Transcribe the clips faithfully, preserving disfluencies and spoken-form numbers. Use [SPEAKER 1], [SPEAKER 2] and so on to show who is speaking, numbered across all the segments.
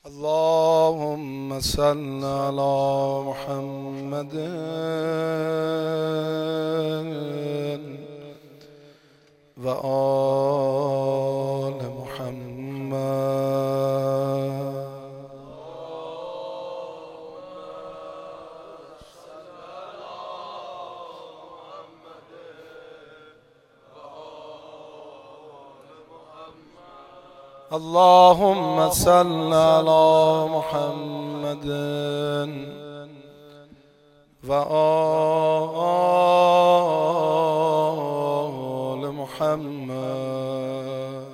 [SPEAKER 1] اللهم صل على محمد و آل محمد. اللهم صل على محمد و آل محمد.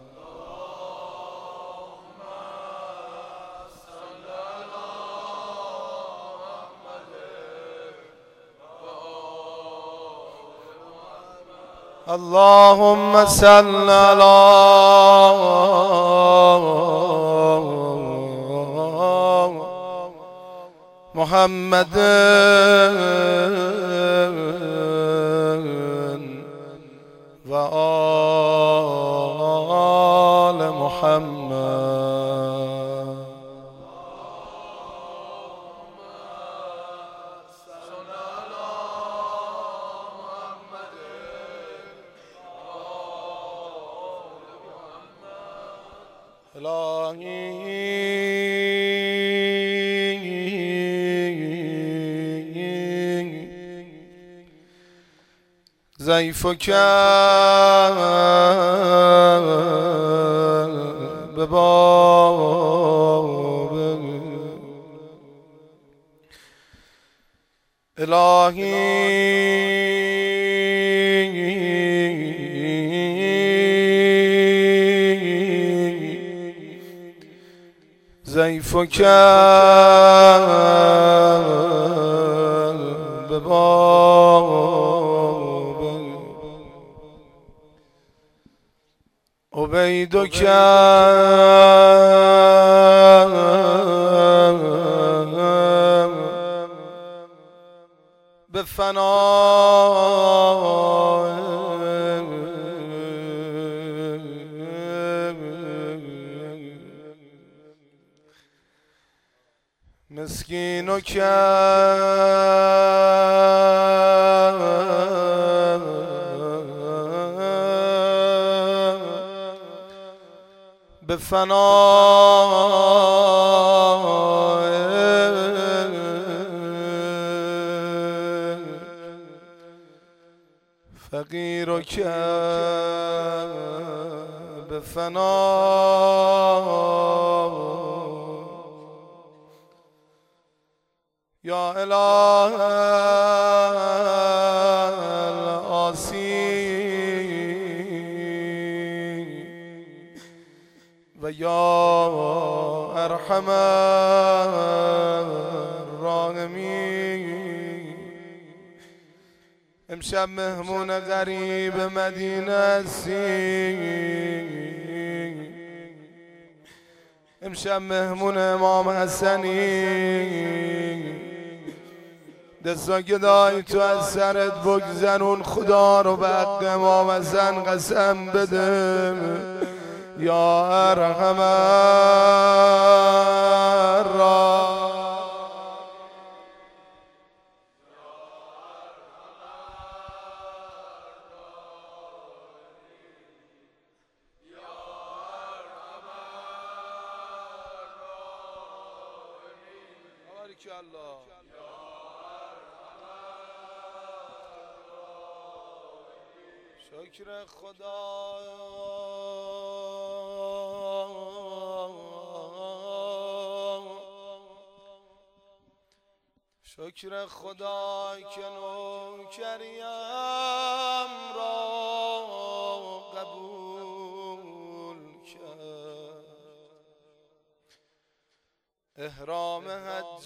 [SPEAKER 1] اللهم صل على محمد و آل محمد. ضیفک بباب الهی ضیفک بباب عبیدک به فنای مسکینک به فنای فقیرک به فنای یا اله العاصی و یا ارحم الراحمین. امشب مهمون غریب مدینه هستی، امشب مهمون امام حسنی. دستا که دایی تو از سرت بگذرون، خدا رو به حق امام حسن قسم بده یا ارحم الراحمین. شکر خدا شکر خدا که نوکریم را قبول کرد، احرام حج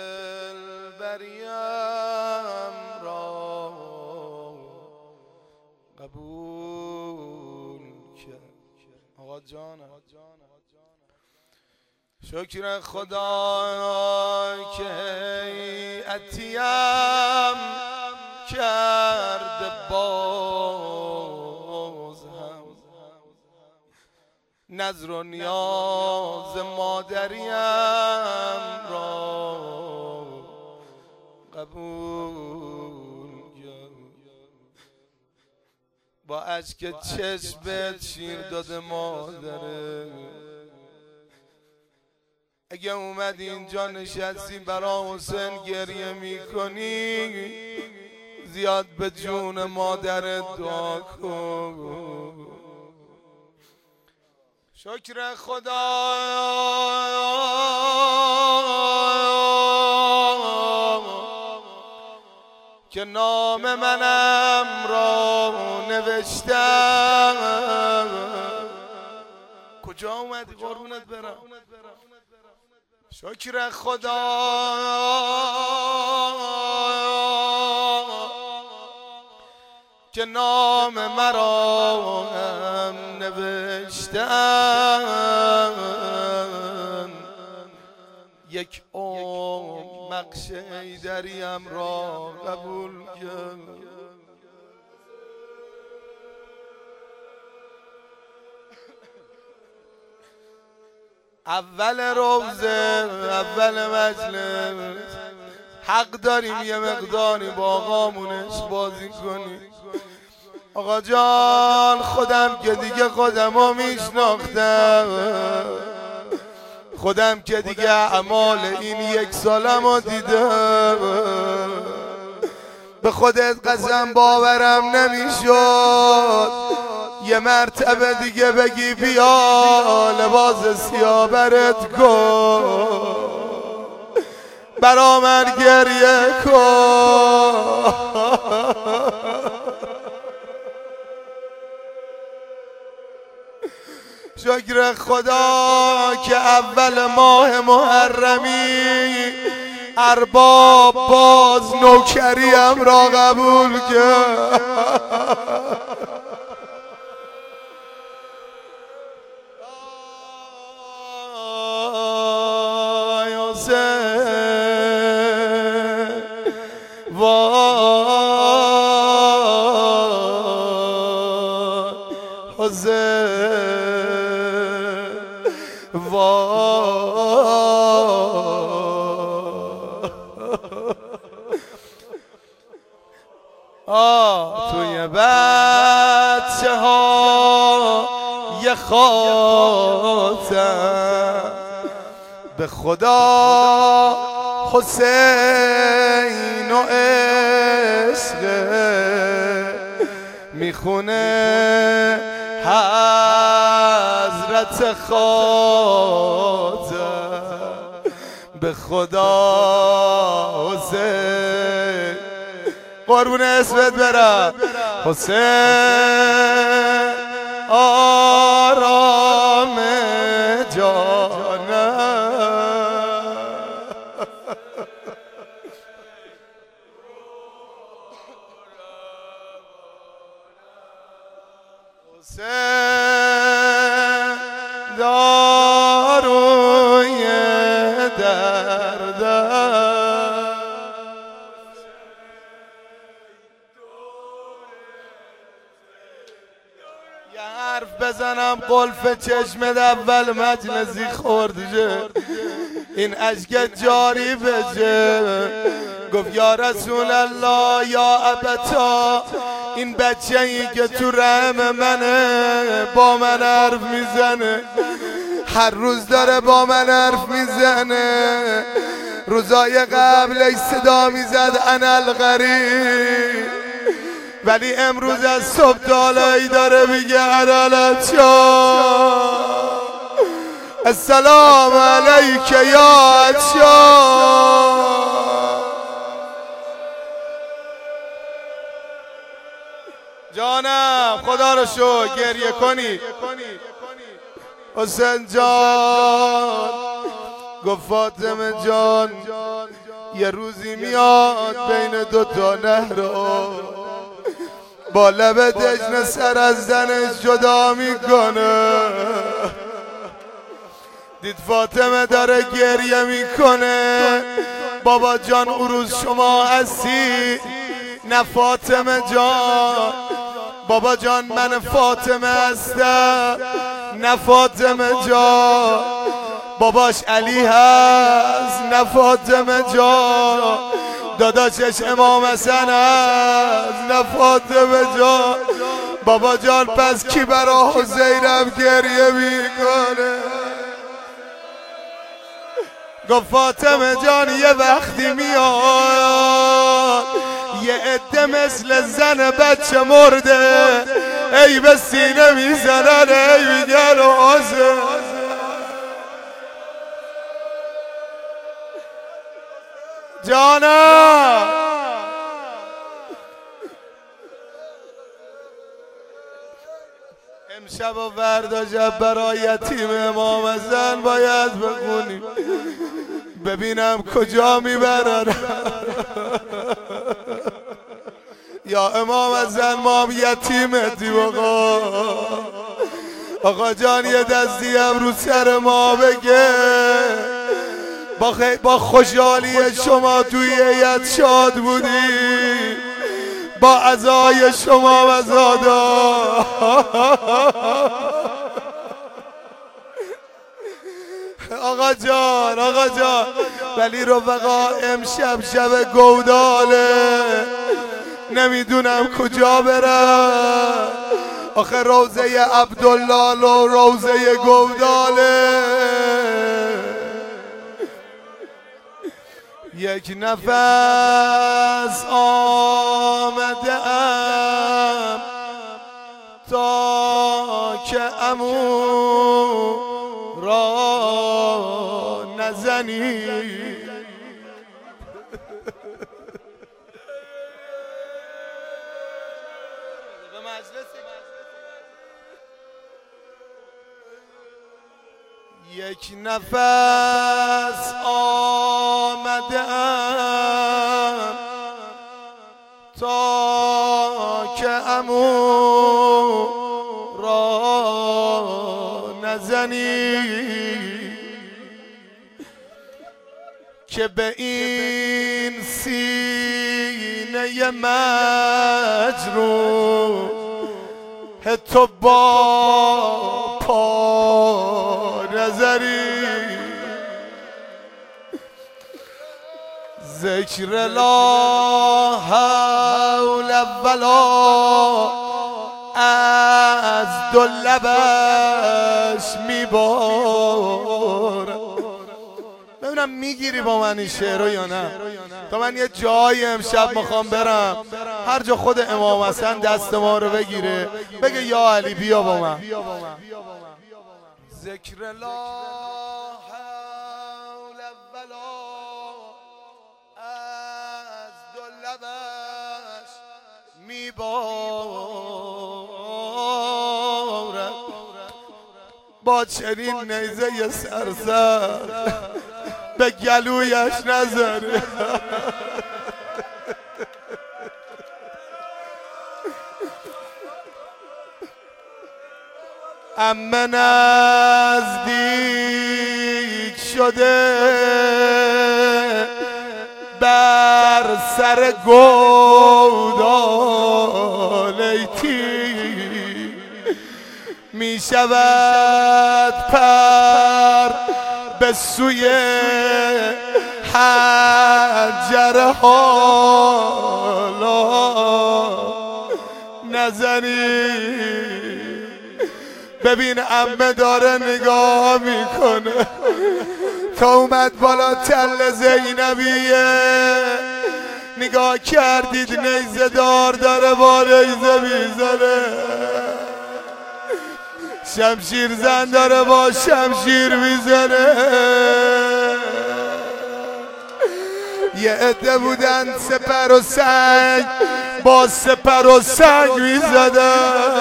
[SPEAKER 1] دلبریم را قبول کرد. آقا جانم شکر خدا که هیئتیم کرد باز هم نظر و نیاز مادریم را قبول کرد. با اشک چشمت شیر داده مادره. اگه اومدی اینجا نشستی برا حسین گریه میکنی، زیاد به جون مادرت دعا کن. شکر خدا که نام منم را نوشتم. کجا اومدی قربونت برم؟ شکر خدا که نام مرا هم نوشتن. یک عمر نقش حیدریم را قبول کرد. اول روزه، اول مجلس، حق داریم یه مقداری با آقامونش بازی کنیم. آقا جان خودم که دیگه خودمو میشناختم، خودم که دیگه اعمال این یک سالمو دیدم. به خودت قسم باورم نمیشد یه مرتبه دیگه بگی بیا لباس سیاه برت کن، برا من گریه کن. شکر خدا که اول ماه محرمی ارباب باز نوکریم را قبول کرد. وای حسین، وای حسین، وای. آه توی بچه ها یه خاطر به خدا حسین و عشق میخونه حضرت خاطر به خدا حسین. قربون اسمت برم حسین، آرام جانم. حسین داروی دردم. یه حرف بزنم قلف چشمت اول مجلسی خورده، این اشک جاری بشه. گفت یا رسول الله یا ابتا، این بچه ای که تو رحم منه با من حرف میزنه، هر روز داره با من حرف میزنه. روزای قبل صدا میزد انا الغریب، ولی امروز از صبح تالایی داره میگه عدالت شاه، السلام علیک یا عطشان. جانم خدا رو شو گریه کنی. حسین جان گفت فاطمه جان یه روزی میاد بین دو تا نهر با لب دجن سر از زنش جدا میکنه. دید فاطمه داره گریه میکنه. بابا جان او روز شما هستی؟ نه فاطمه جان. بابا جان من فاطمه هستم. نه فاطمه جان باباش علی هست، نه فاطمه جان داداشش امام حسن هست، نه فاطمه جان بابا جان. پس کی برا حسینم گریه میکنه؟ گفت فاطمه جان یه وقتی میاد یه عده مثل زن بچه مرده ای به سینه میزنن ای میگن حسین. جانم امشب و فردا شب برای یتیم امام حسن باید بخونیم ببینم کجا میبرن. یا امام حسن ما هم یتیمتیم آقا. آقا جان یه دستی هم رو سر ما بگه با, خی... با خوشحالی شما توی هیئت شاد بودی، با عزای شما مزادا. آقا جان آقا جان ولی رفقا امشب شب گوداله نمیدونم کجا برم. آخه روزه عبدالله و روزه گوداله یک نفس آمده ام تا که عمو را نزنی. یک نفس آمده ام تا که عمو را نزنی که به این سینه مجروح تو با پا نظری. ذکر لا حول ولا از دو لبش میبارم. ببینم میگیری با من این شعر رو یا نه؟ تا من یه جایی امشب میخوام برم هر جا خود امام حسن دست ما رو بگیره بگه یا علی بیا با من. ذکر لا حول ولا از دو لبش میبارد با چنین نیزه سرسر به گلویش نزنه. امه نزدیک شده بر سر گودالیتی می شود پر به سوی حجر حالا نزنی. ببین عمه داره نگاه میکنه تا اومد بالا تل زینبیه نگاه کردید نیزه دار داره با نیزه میزنه، شمشیر زن داره با شمشیر میزنه. یه عده بودن سپر و سنگ با سپر و سنگ میزدن.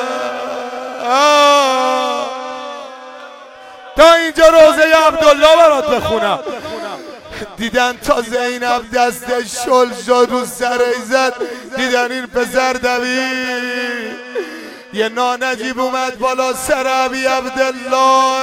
[SPEAKER 1] تا اینجا روزه عبدالله برات بخونم. دیدن تا زینب دستش شل شد رو سرش زد، دیدن این پسر دوید یه نانجیب اومد بالا سر ابی عبدالله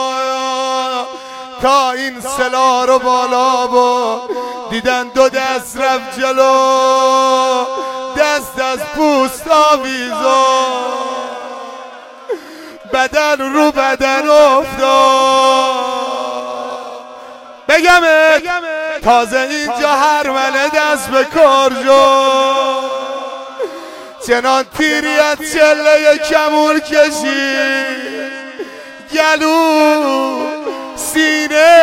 [SPEAKER 1] تا این سلاح رو بالا با دیدن دو دست رفت جلو، دست از پوست آویزا بدن رو بدن افتاد. بگم تازه اینجا هر مله دست به کار شد، چنان تیری از چله کمون کشید، گلو سینه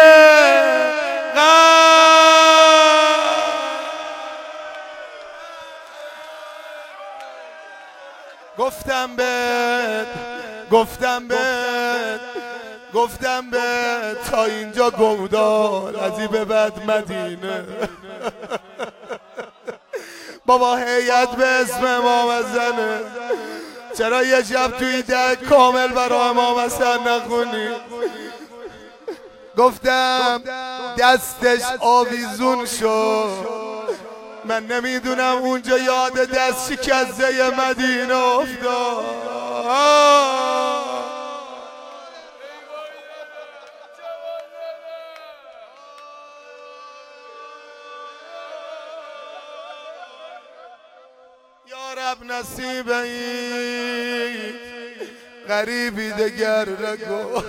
[SPEAKER 1] قلب. گفتم بهت گفتم بهت گفتم بهت تا اینجا گودار، از این به بعد مدینه. بابا هیئت به اسم امام حسنه، چرا یه شب توی ده کامل برای امام حسن نخونی؟ گفتم دستش آویزون شد، من نمیدونم اونجا یاد دست شکسته مدینه افتاد. یا رب نصیب این غریبی دگر نگو.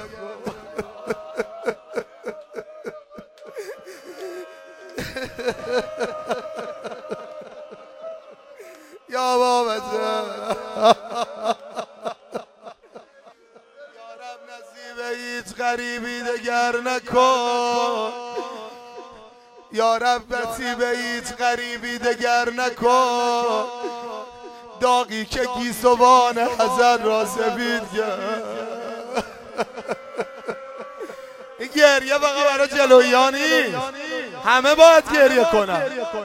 [SPEAKER 1] یا بابا یا رب نصیب هیچ غریبی دگر نکن، یا رب نصیب هیچ غریبی دگر نکن، داغی که گیسوان حزن را سفید کرد. این گریه فقط برای جلویانی، همه باید گریه کنن.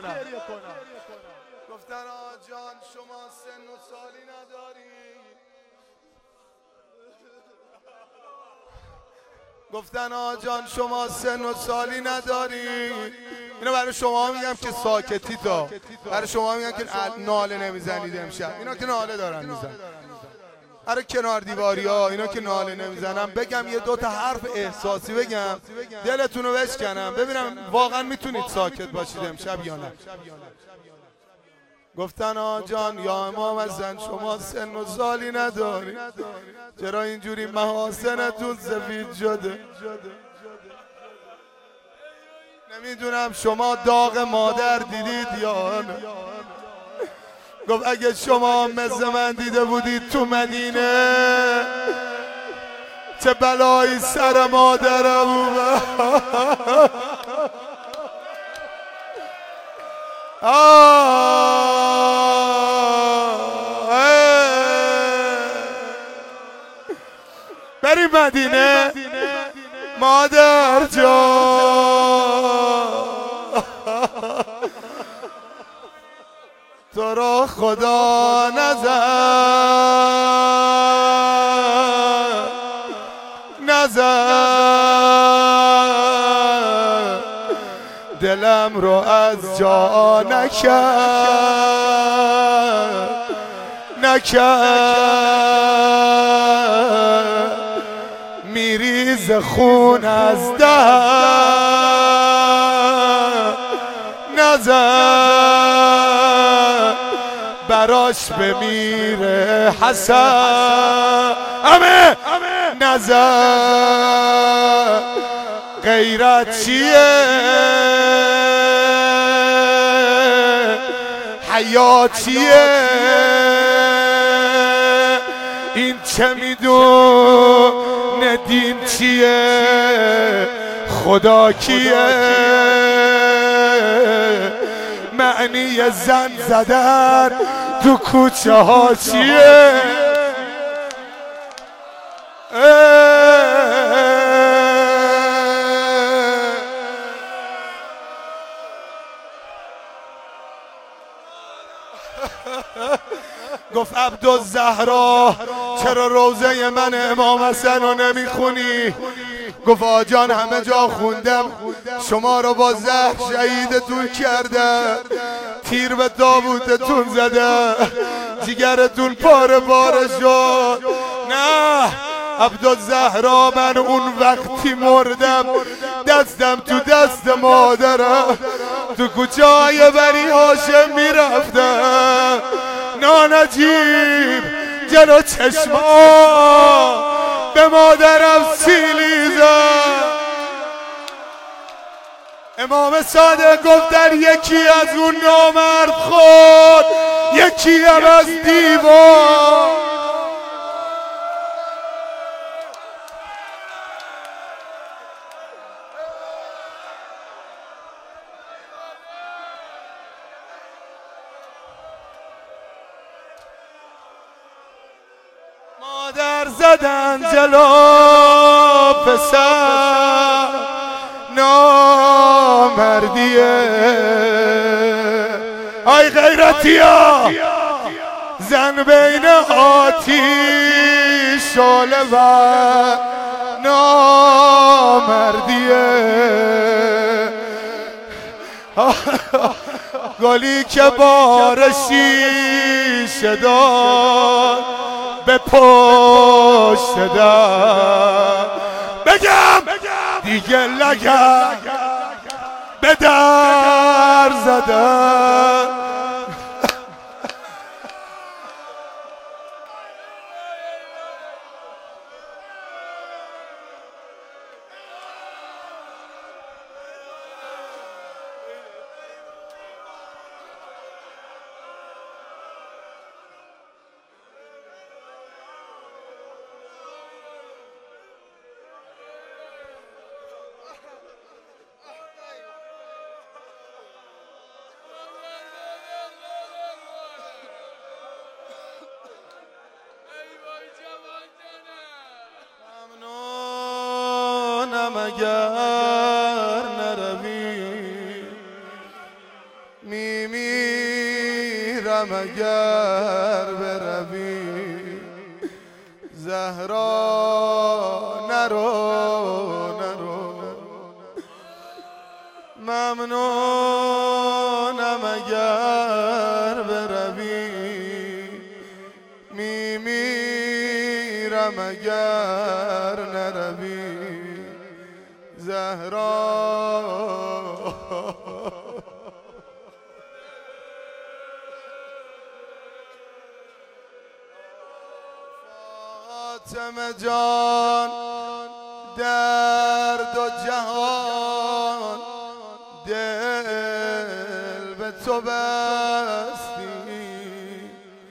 [SPEAKER 1] گفتن آجان شما سن و سالی نداری، گفتن آجان شما سن و سالی نداری. اینو برای شما میگم که ساکتی، تا برای شما میگم که ناله نمیزنید امشب. اینا که ناله دارن میزن، برای کنار دیواری ها اینا که ناله نمیزنم، بگم یه دوتا حرف احساسی بگم دلتون رو بشکنم، ببینم واقعا میتونید ساکت باشید امشب یا نه. گفتن آجان یا امام حسن شما سن و سالی نداری، چرا اینجوری محاسنتون سفید شده؟ نمیدونم شما داغ مادر دیدید یا نه. گفت اگه شما مثل من دیده بودید تو مدینه چه بلایی سر مادرم اومد. بریم مدینه مادر جان، تو را خدا نزد نزد، دلم رو از جا نکرد نکرد، میریز خون از دهن نزد، براش بمیره حسن امه نزد. غیرت چیه حیات چیه، این چه میدونه دین چیه خدا کیه، معنی زن زدن تو کوچه ها چیه. گفت عبدالزهرا چرا روزه من امام حسن رو نمیخونی؟ گفت آجان همه جا خوندم، شما رو با زهر شهیدتون کرده، تیر به تابوتتون زده، جگرتون پاره پاره شد. نه عبدالزهرا من اون وقتی مردم دستم تو دست مادرم تو کوچه های بنی هاشم میرفتم، نانجیب جلو چشما به مادرم سیلی زد. امام صادق گفت در یکی از اون نامرد خود، یکی هم از دیوار. مادر زدن جلو پسر نامردیه. آی غیرتیا زن بین آتیش شعله و نامردیه. گلی که بارشی شداد به پشت در بگم دیگه لگم به در زدن. اگر نروی میمیرم اگر بروی. زهرا نرو نرو ممنونم اگر بروی. میمیرم اگر نروی. زهرا فاطمه جان درد و جهان دل به تو بستی.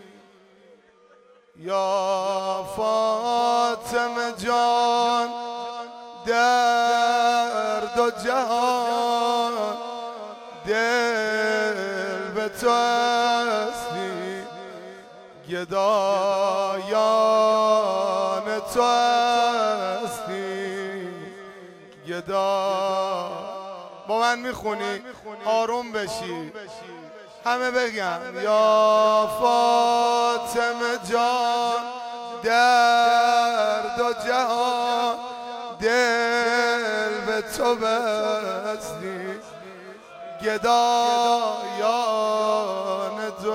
[SPEAKER 1] یا فاطمه جان درد و جهان دل به تو هستی. گدایان تو هستی. گدا با من میخونی آروم بشی همه بگم. یا فاطمه جان درد و جهان دل به تو بستی. گدایان تو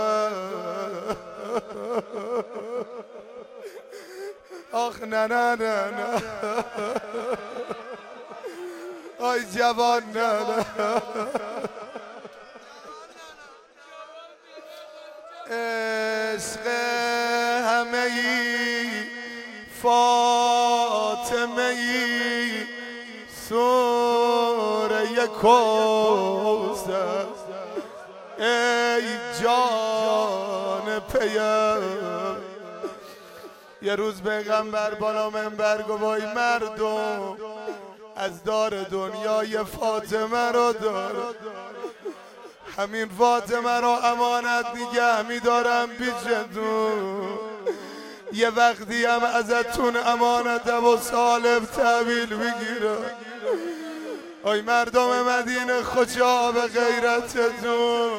[SPEAKER 1] آخ نه نه نه نه آی جوان نه نه عشق همه ای فاطمه ای سوره کوثر. ای جان پیم یه روز پیغمبر بالا منبر گفت وای مردم از دار دنیای فاطمه رو دار. همین فاطمه رو امانت نگه میدارم پیشتون. یه وقتی هم ازتون امانت و سالم تحویل میگیرم. آی مردم مدینه خوشا به غیرتتون.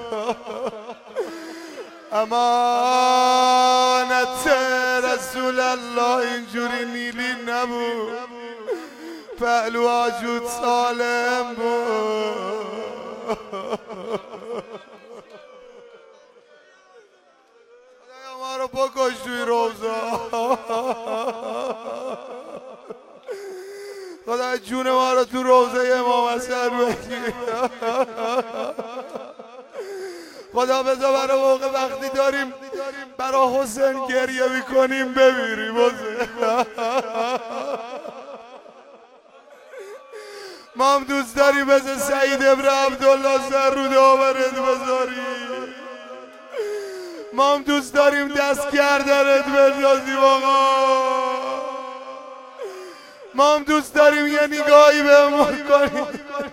[SPEAKER 1] امانت رسول الله اینجوری نیلی نبود. پهلو آجود سالم بود. خدایا ما رو بکش توی روزا. خدا جون ما رو تو روزه امام حسن بگیر. خدا بذار برای موقع وقتی داریم برا حسین گریه میکنیم بمیریم حسین. ما هم دوست داریم مثل سعید ابن عبدالله سر رو داورت بذاری، ما هم دوست داریم دست گردنت بندازیم آقا، ما هم دوست داریم یه نگاهی بهمون کنیم.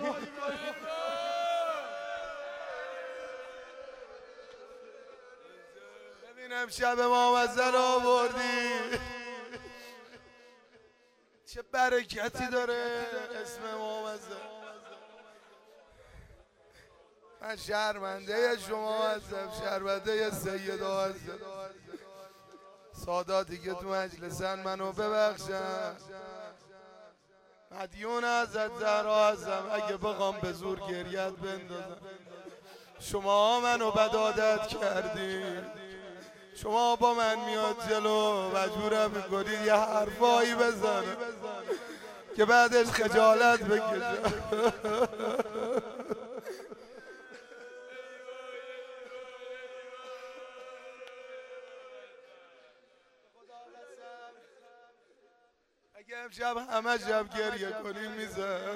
[SPEAKER 1] ببینم شب ما مزن آوردی چه برکتی داره اسم محمد. من شرمنده شما هستم، شرمنده سیدا هستم. ساداتی که تو مجلسن منو ببخشن، مدیون حضرت زهرا هستم. اگه بخوام به زور گریت بندازم، شما منو بدعادت کردین، شما با من میاد جلو مجبورم میکنید یه حرفایی بزنه که بعدش خجالت بکشم. اگه امشب همه شب گریه کنیم میذارم.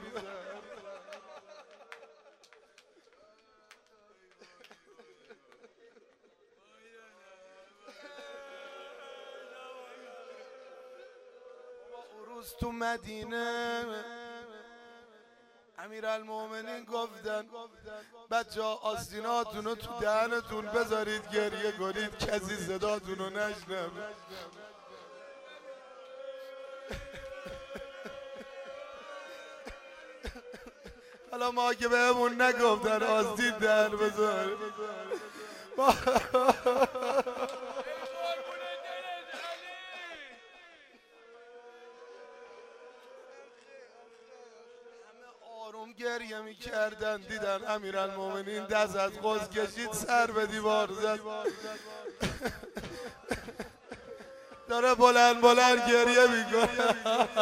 [SPEAKER 1] عروس تو مدینه امیرالمومنین گفتن بچه ها آستیناتون رو تو دهنتون بذارید گریه کنید کسی صداتون رو نشنوه. حالا ما که بهمون نگفتن آستین دهن بذار، آروم گریه میکردن، دیدن امیرالمومنین دست از قوس کشید سر به دیوار زد، داره بلند بلند گریه میکنه.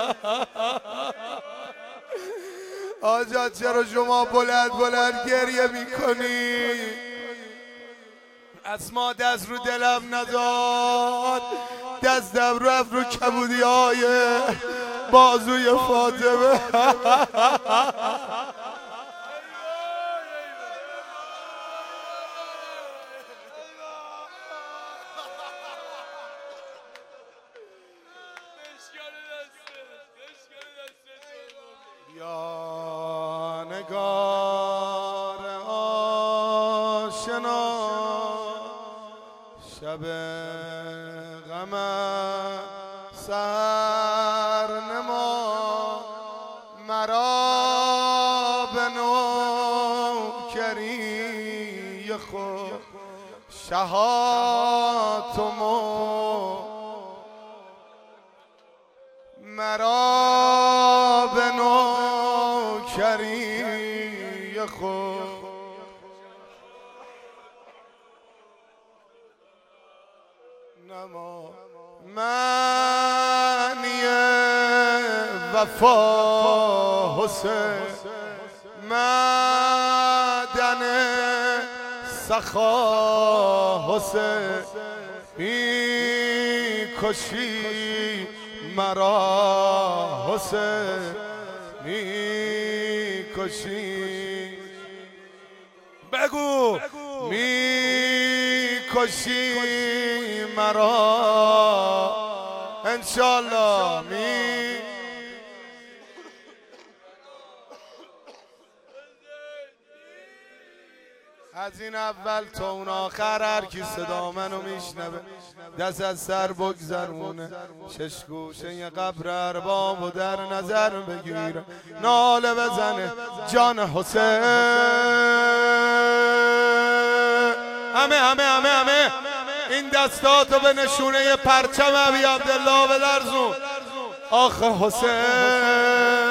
[SPEAKER 1] آجا چرا شما بلند بلند گریه میکنی؟ اسما دست رو دلم نداد، دستم رفت رو کبودی های بازوی فاطمه. یا نگار آشنا شب غم سر نما، مرا به نوکری خود شهاتمو، مرا به نوکری خود نما. معنی وفا حسین، معدن سخا حسین، میکشی مرا حسین، میکشی بگو میکشی مرا انشالله می از این اول تا اون آخر هر کی صدا منو میشنوه دست از سر بگذرونه، شش گوشه قبر ارباب و در نظر بگیره، ناله بزنه جان حسین. همه همه همه همه این دستاتو به نشونه پرچم ابی عبدالله بدرزون. آخ حسین